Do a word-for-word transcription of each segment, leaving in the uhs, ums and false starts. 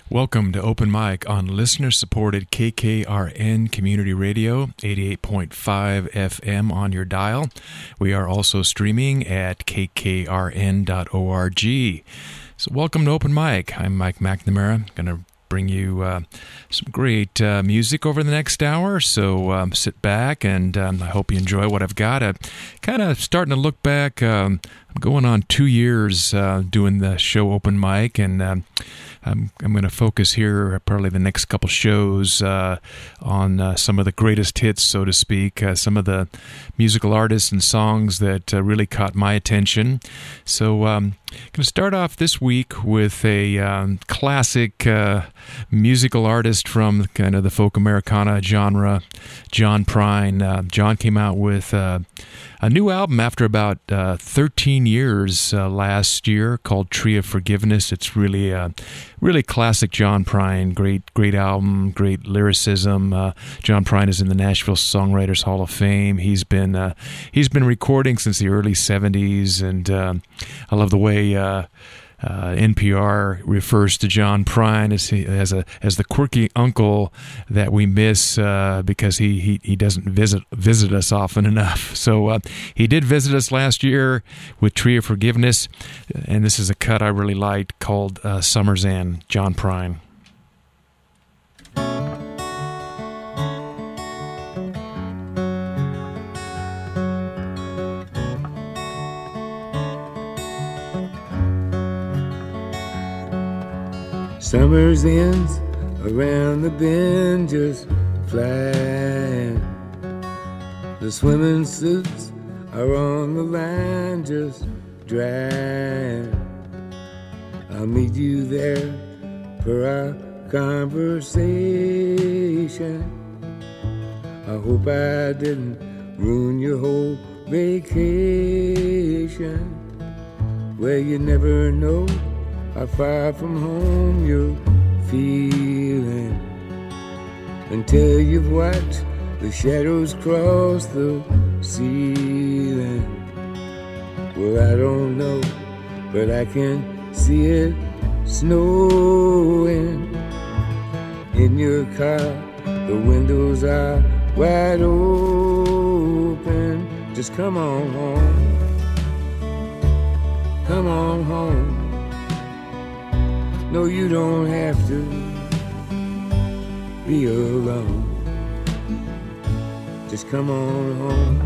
Welcome to Open Mic on listener-supported K K R N Community Radio, eighty-eight point five F M on your dial. We are also streaming at k k r n dot org. So welcome to Open Mic. I'm Mike McNamara. Going to bring you uh, some great uh, music over the next hour, so um, sit back and um, I hope you enjoy what I've got. Uh, kind of starting to look back. Um, I'm going on two years uh, doing the show Open Mic, and um, I'm, I'm going to focus here probably the next couple shows uh, on uh, some of the greatest hits, so to speak, uh, some of the musical artists and songs that uh, really caught my attention. So um, I'm going to start off this week with a um, classic uh, musical artist from kind of the folk Americana genre, John Prine. Uh, John came out with uh, a new album after about uh, thirteen years uh, last year called Tree of Forgiveness. It's really a really classic John Prine. Great, great album, great lyricism. Uh, John Prine is in the Nashville Songwriters Hall of Fame. He's been uh, he's been recording since the early seventies, and uh, I love the way Uh, Uh, N P R refers to John Prine as he, as a as the quirky uncle that we miss uh, because he, he he doesn't visit visit us often enough. So uh, he did visit us last year with Tree of Forgiveness, and this is a cut I really liked called uh, Summer's End. John Prine. Summer's ends around the bend just flying. The swimming suits are on the line just drying. I'll meet you there for our conversation. I hope I didn't ruin your whole vacation. Well, you never know how far from home you're feeling until you've watched the shadows cross the ceiling. Well, I don't know, but I can see it snowing. In your car, the windows are wide open. Just come on home. Come on home. No, you don't have to be alone. Just come on home.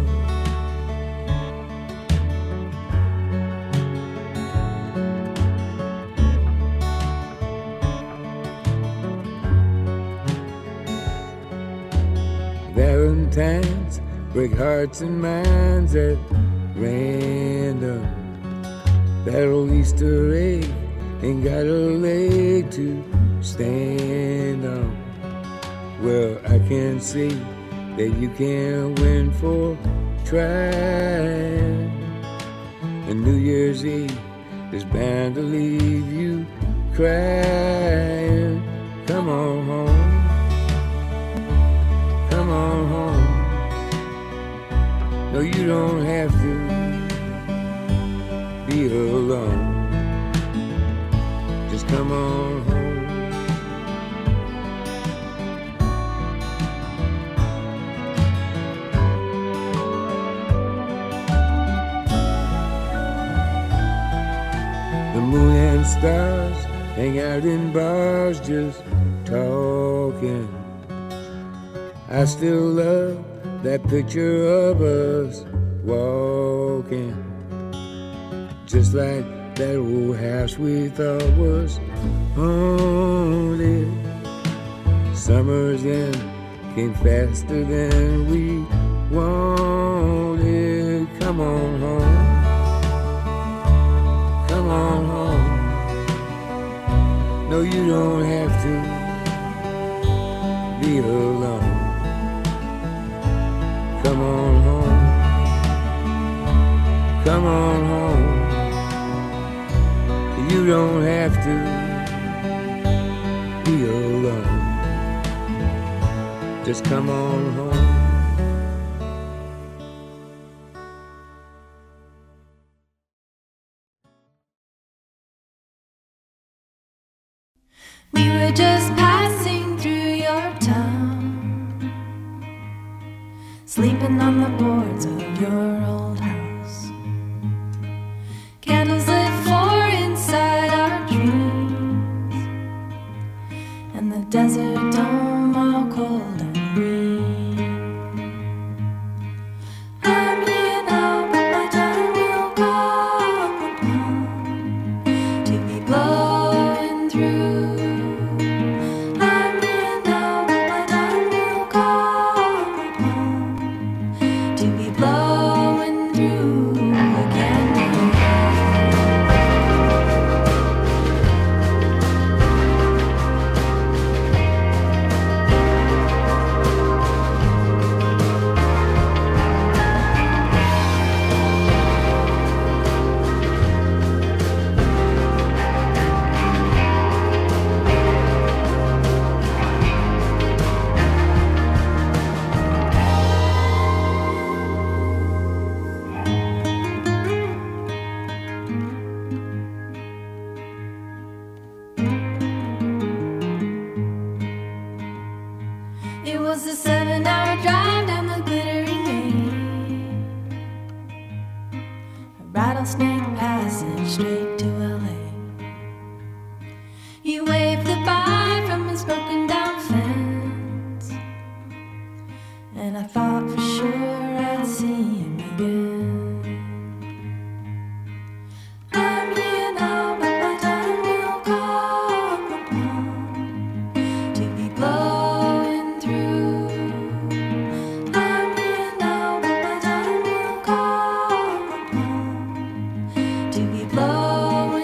Valentines break hearts and minds at random. That old Easter egg ain't got a leg to stand on. Well, I can see that you can't win for trying. And New Year's Eve is bound to leave you crying. Come on home. Come on home. No, you don't have to be alone. Just come on home. The moon and stars hang out in bars just talking. I still love that picture of us walking, just like that old house we thought was haunted. Summer's end came faster than we wanted. Come on home. Come on home. No, you don't have to be alone. Come on home. Come on home. You don't have to be alone. Just come on home. We were just passing through your town, sleeping on the boards of your old house. Candles lit four inside our dreams, and the desert dome all cold and green. I'm here now, but my time will come upon to be blowing through. I'm here now, but my time will come upon to be blowing through again. It was a seven-hour drive down the glittering main, a rattlesnake passage straight to L A. He waved goodbye from his broken-down fence, and I thought for sure I'd see him again. I'm here now, but my time will come upon to be blowing through. I'm here now, but my time will come upon to be blowing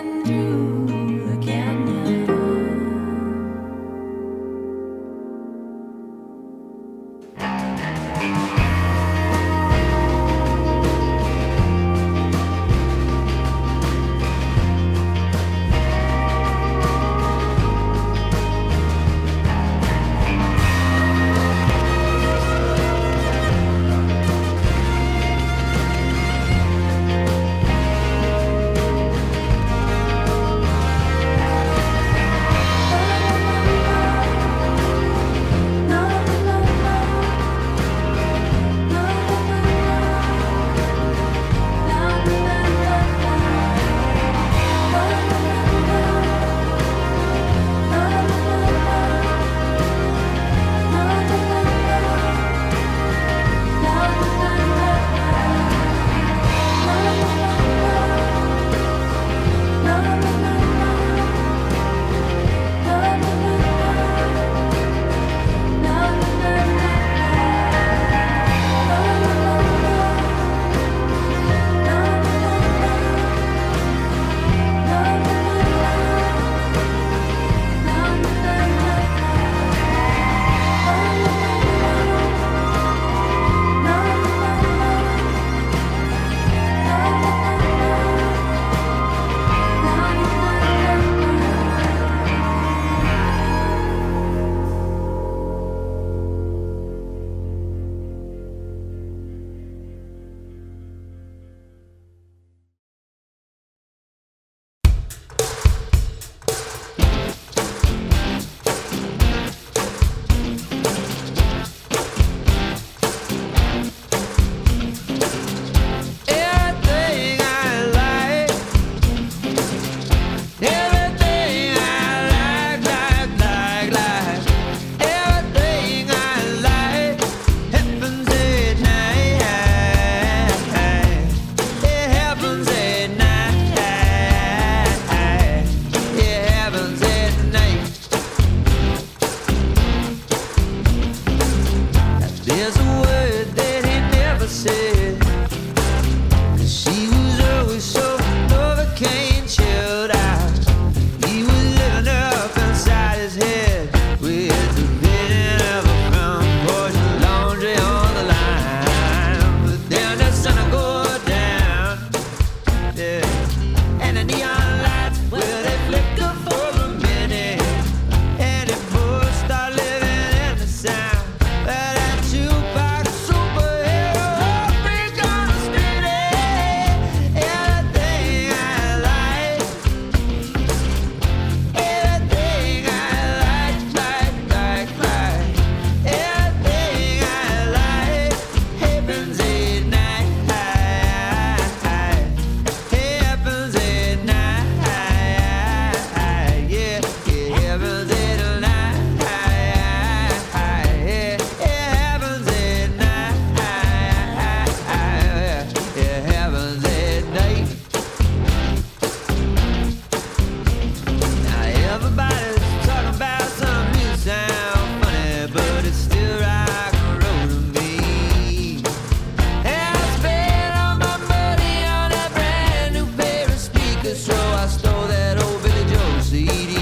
Mercedes.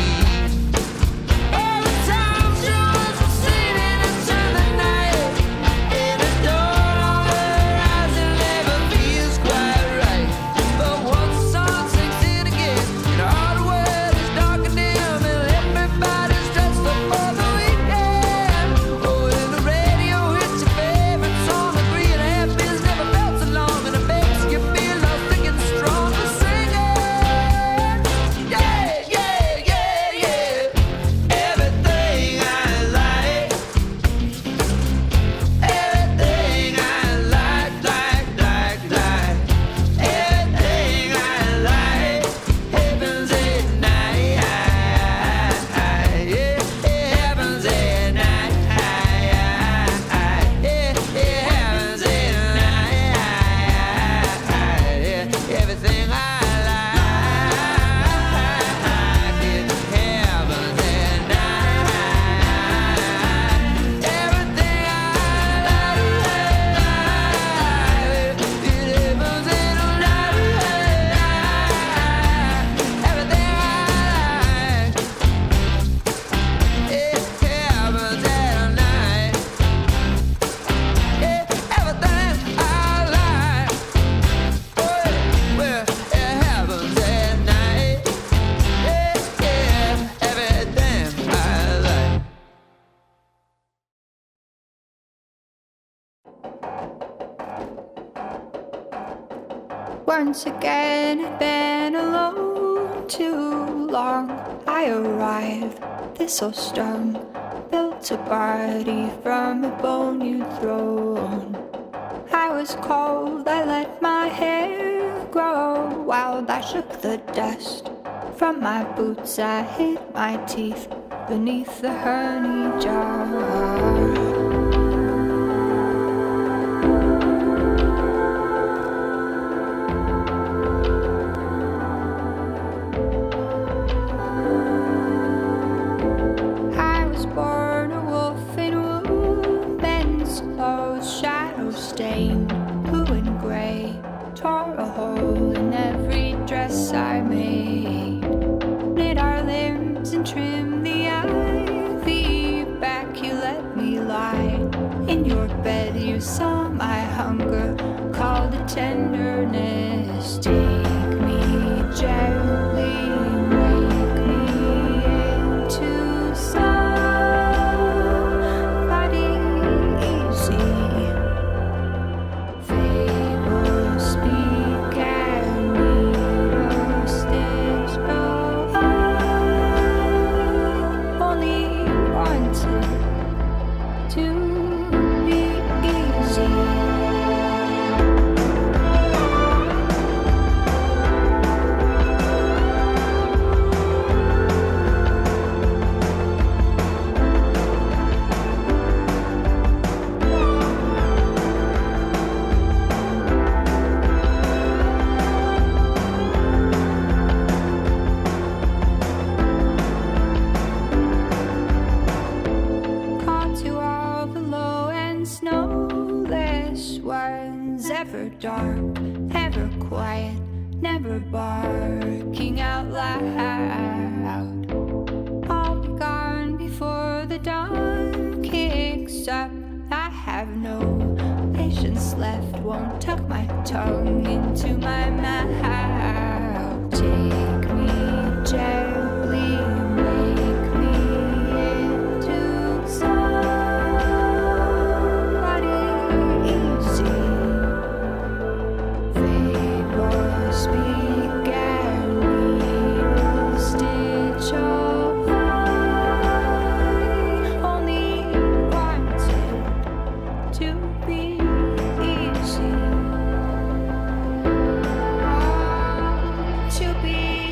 Once again, I've been alone too long. I arrived, thistle strung, built a body from a bone you'd thrown. I was cold, I let my hair grow wild. I shook the dust from my boots. I hid my teeth beneath the honey jar. Saw my hunger, called it tenderness. Take me gently, make me into somebody easy. Fable speak and need a stitch of I only wanted to dark, ever quiet, never barking out loud. I'll be gone before the dawn kicks up. I have no patience left, won't tuck my tongue into my mouth. Take me gently, make me into somebody easy. Speak and need a stitch of I only wanted to be easy. Oh, to be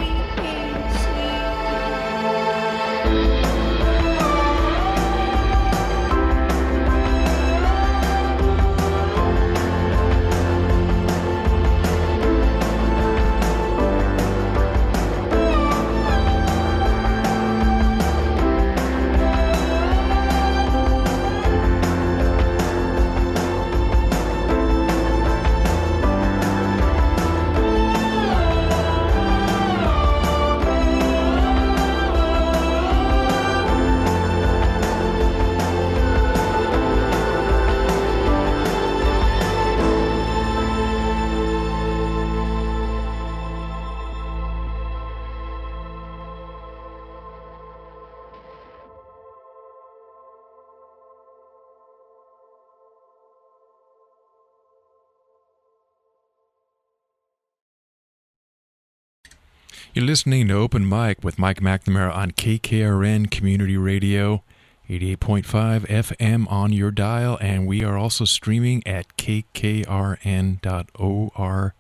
You're listening to Open Mic with Mike McNamara on K K R N Community Radio, eighty-eight point five F M on your dial, and we are also streaming at K K R N dot org.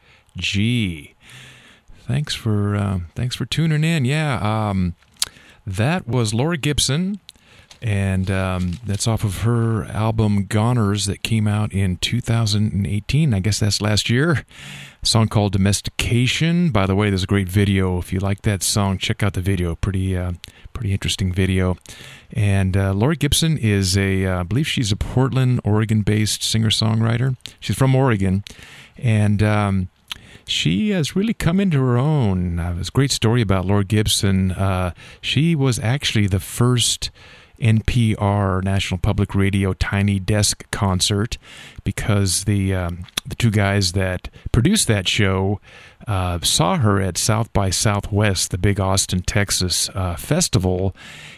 Thanks for uh, thanks for tuning in. Yeah, um, that was Laura Gibson, and um, that's off of her album Goners that came out in two thousand eighteen. I guess that's last year. A song called Domestication. By the way, there's a great video. If you like that song, check out the video. Pretty uh, pretty interesting video. And uh, Laura Gibson is a, uh, I believe she's a Portland, Oregon-based singer-songwriter. She's from Oregon. And um, she has really come into her own. Uh, there's a great story about Laura Gibson. Uh, she was actually the first N P R, National Public Radio, Tiny Desk concert, because the um, the two guys that produced that show uh, saw her at South by Southwest, the big Austin, Texas uh, festival,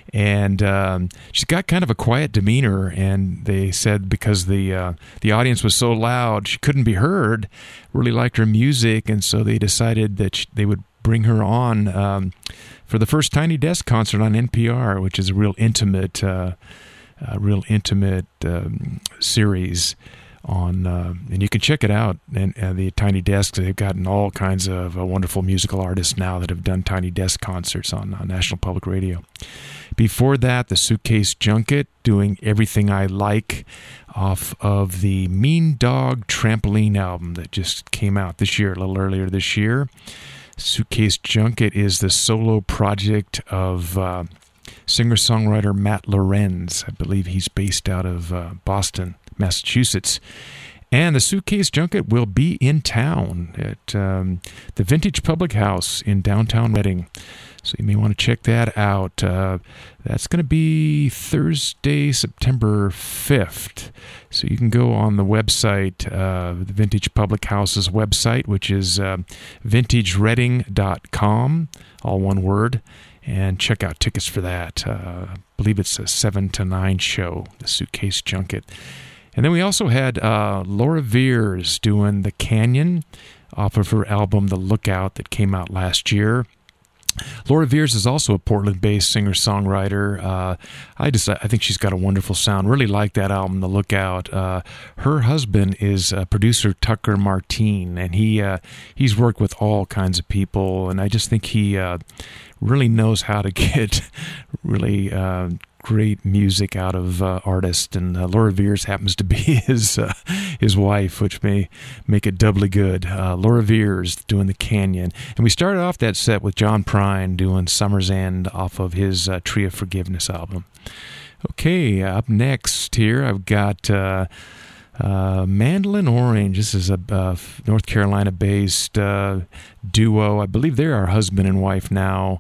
and um, she's got kind of a quiet demeanor, and they said because the uh, the audience was so loud, she couldn't be heard, really liked her music, and so they decided that she, they would bring her on um, for the first Tiny Desk concert on N P R, which is a real intimate, uh, uh, real intimate um, series on, uh, and you can check it out. And uh, the Tiny Desks, they've gotten all kinds of uh, wonderful musical artists now that have done Tiny Desk concerts on uh, National Public Radio. Before that, the Suitcase Junket doing Everything I Like off of the Mean Dog Trampoline album that just came out this year, a little earlier this year. Suitcase Junket is the solo project of uh, singer-songwriter Matt Lorenz. I believe he's based out of uh, Boston, Massachusetts. And the Suitcase Junket will be in town at um, the Vintage Public House in downtown Reading. So you may want to check that out. Uh, that's going to be Thursday, September fifth. So you can go on the website, uh, the Vintage Public House's website, which is uh, vintage reading dot com, all one word, and check out tickets for that. Uh, I believe it's a seven to nine show, the Suitcase Junket. And then we also had uh, Laura Veers doing The Canyon off of her album The Lookout that came out last year. Laura Veers is also a Portland-based singer-songwriter. Uh, I just, I think she's got a wonderful sound. Really like that album, The Lookout. Uh, her husband is uh, producer Tucker Martine, and he uh, he's worked with all kinds of people, and I just think he uh, really knows how to get really uh, great music out of uh, artists, and uh, Laura Veers happens to be his uh, his wife, which may make it doubly good. Uh, Laura Veers doing The Canyon. And we started off that set with John Prine doing Summer's End off of his uh, Tree of Forgiveness album. Okay, up next here I've got uh, uh, Mandolin Orange. This is a uh, North Carolina-based uh, duo. I believe they're our husband and wife now.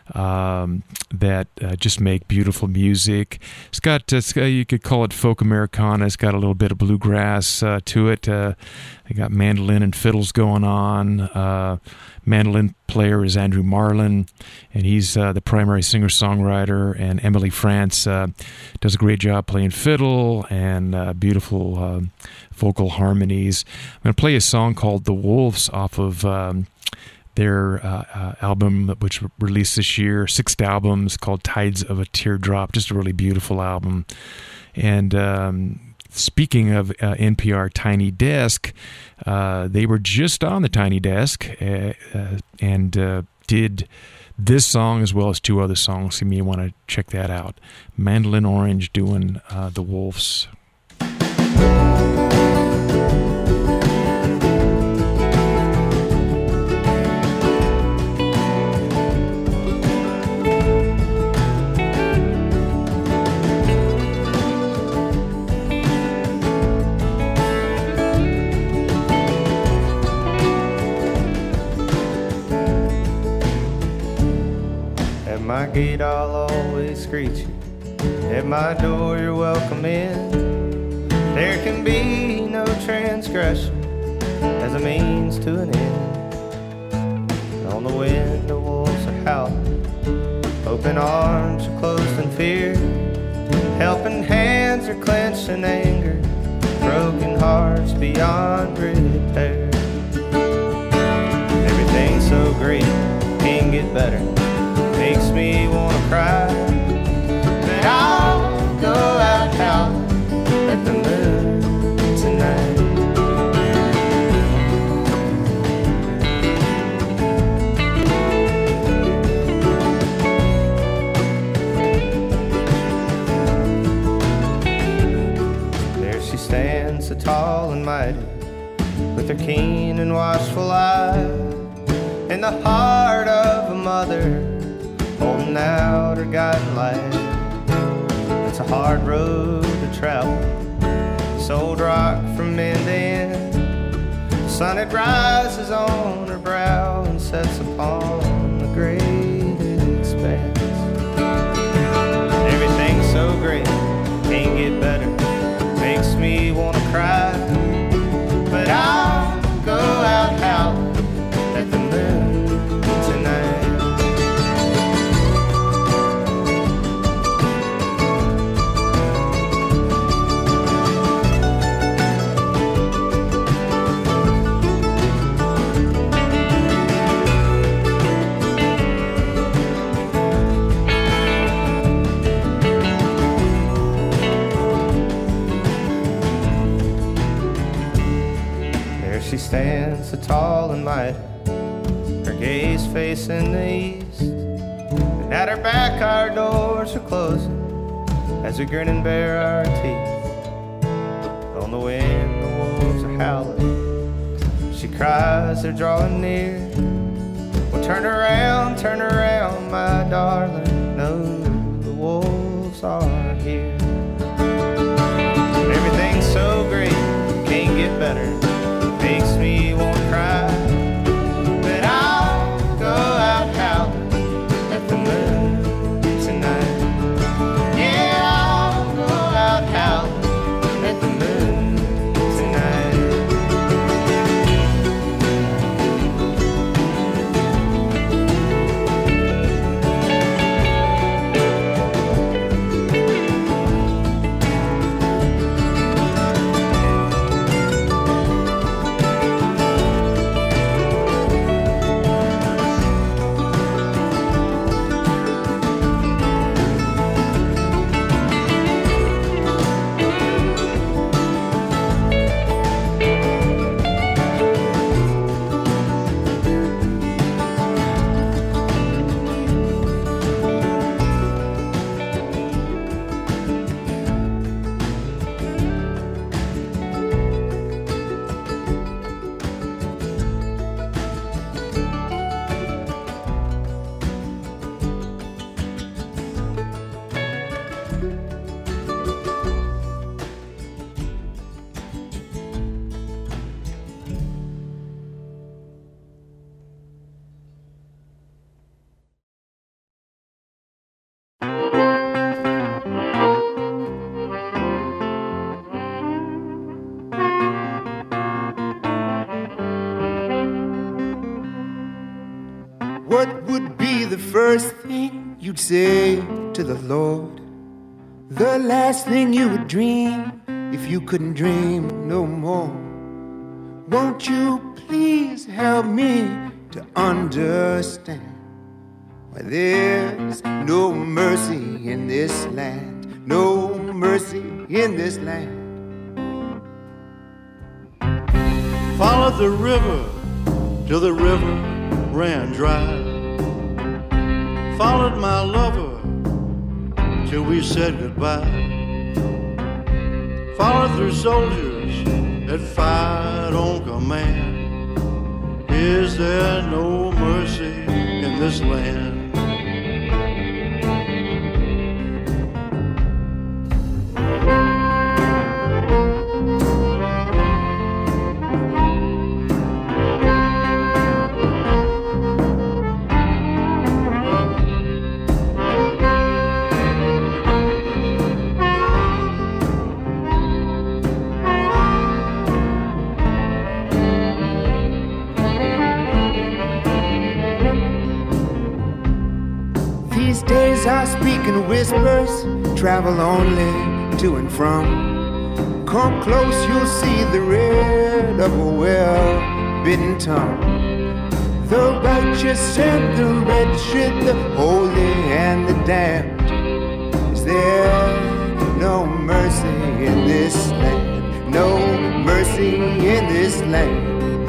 Um, that uh, just make beautiful music. It's got, it's got, you could call it folk Americana. It's got a little bit of bluegrass uh, to it. Uh, they got mandolin and fiddles going on. Uh, mandolin player is Andrew Marlin, and he's uh, the primary singer-songwriter, and Emily France uh, does a great job playing fiddle and uh, beautiful uh, vocal harmonies. I'm going to play a song called The Wolves off of um, their uh, uh, album, which released this year, sixth album, is called Tides of a Teardrop. Just a really beautiful album. And um, speaking of uh, N P R Tiny Desk, uh, they were just on the Tiny Desk uh, uh, and uh, did this song as well as two other songs. So you may want to check that out. Mandolin Orange doing uh, The Wolves. My gate I'll always greet you. At my door you're welcome in. There can be no transgression as a means to an end. On the wind the wolves are howling, open arms are closed in fear, helping hands are clenched in anger, broken hearts beyond repair. Everything's so great, can't get better. Makes me wanna cry. But I'll go out howling at the moon tonight. There she stands, so tall and mighty, with her keen and watchful eye, in the heart of a mother, holding out her guiding light. It's a hard road to travel, sold rock from end to end. The sun, it rises on her brow and sets upon the great expanse. Everything's so great, can't get better, makes me wanna cry. But I'll go out howling at the moon tonight. She stands so tall and mighty, her gaze facing the east, and at her back our doors are closing as we grin and bare our teeth. On the wind the wolves are howling, she cries they're drawing near. Well, turn around, turn around, my darling, no, the wolves are here. Everything's so great, can't get better, makes me wanna cry. But I'll go out howling at the moon tonight. Yeah, I'll go out howling at the moon tonight. What would be the first thing you'd say to the Lord? The last thing you would dream if you couldn't dream no more? Won't you please help me to understand why there's no mercy in this land, no mercy in this land? Followed the river till the river ran dry. Followed my lover till we said goodbye. Followed through soldiers that fired on command. Is there no mercy in this land? I speak in whispers, travel only to and from. Come close, you'll see the red of a well-bitten tongue. the righteous and the wretched, the holy and the damned. Is there no mercy in this land? No mercy in this land.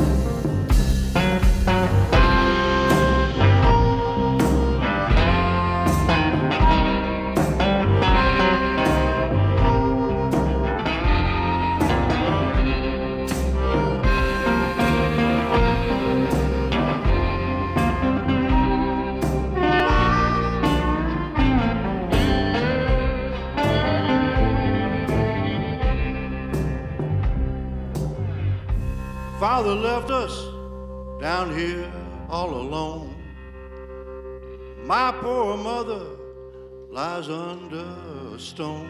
Father left us down here all alone. My poor mother lies under a stone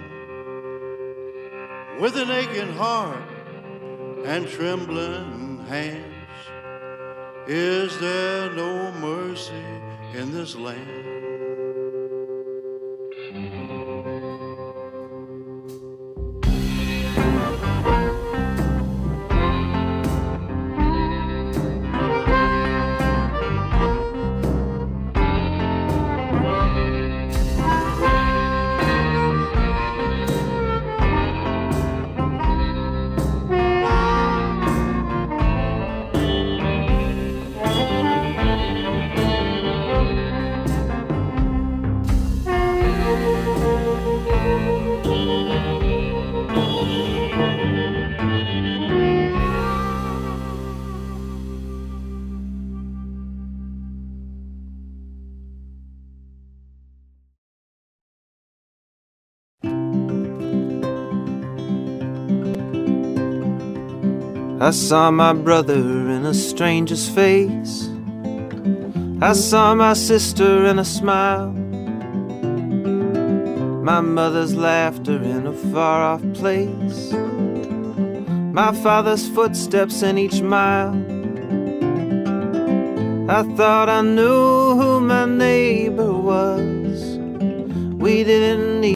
with an aching heart and trembling hands. Is there no mercy in this land? I saw my brother in a stranger's face. I saw my sister in a smile. My mother's laughter in a far-off place. My father's footsteps in each mile. I thought I knew who my neighbor was. We didn't need